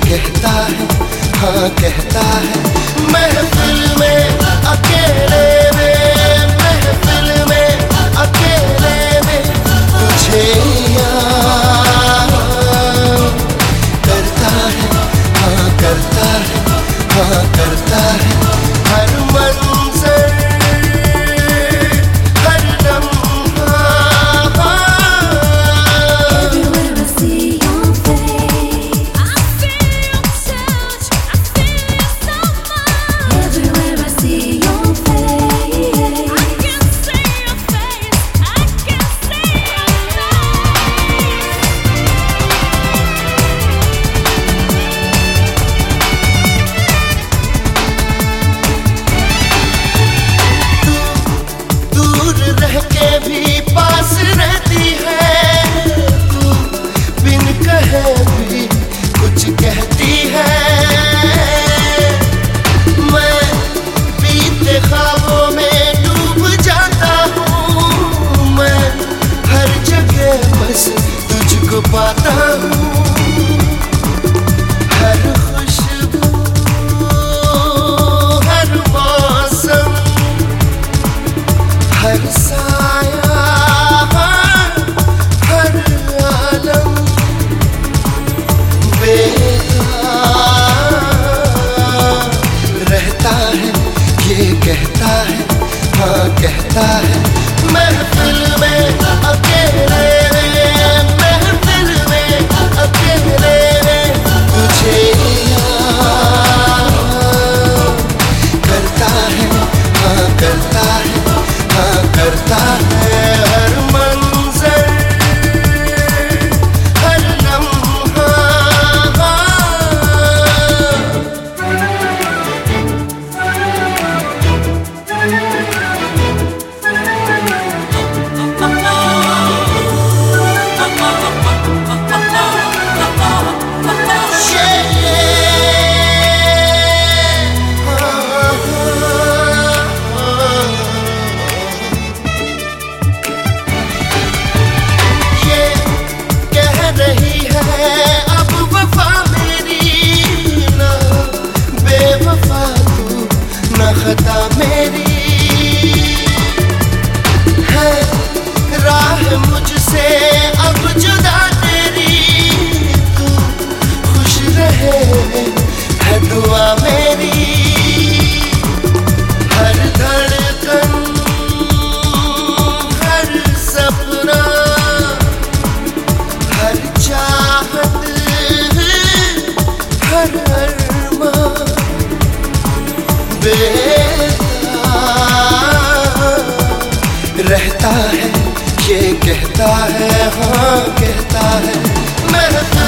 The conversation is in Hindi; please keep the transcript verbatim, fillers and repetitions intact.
कहता है, हाँ कहता है। महफिल में अकेले में, महफिल में अकेले में तुझे याद करता है, हाँ करता है, हाँ करता है। हर मंजर हर लम्हा, Everywhere I see your face, I feel your touch, I feel your summer. Everywhere I see your face, I can see your face, I can see your दूर रह के भी पास रहती है, तू बिन कहे भी कुछ कहती है। मैं बीते ख्वाबों में डूब जाता हूँ, मैं हर जगह बस तुझको पाता हूँ। हर खुशबू हर मौसम हर साया हर आलम बेताब रहता है, ये कहता है, हाँ कहता है। महफिल में अकेले में, महफिल में अकेले में तुझे याद करता है, हाँ करता है, हाँ करता है। हर मंजर हर लम्हा, अब वफा मेरी ना बेवफा तू, ना खता मेरी है। राह मुझसे अब जुदा तेरी, तू खुश रहे है दुआ मेरी। हर धड़कन हर सपना हर चाहत हर अरमान बेताब रहता है, ये कहता है, हाँ कहता है। मैं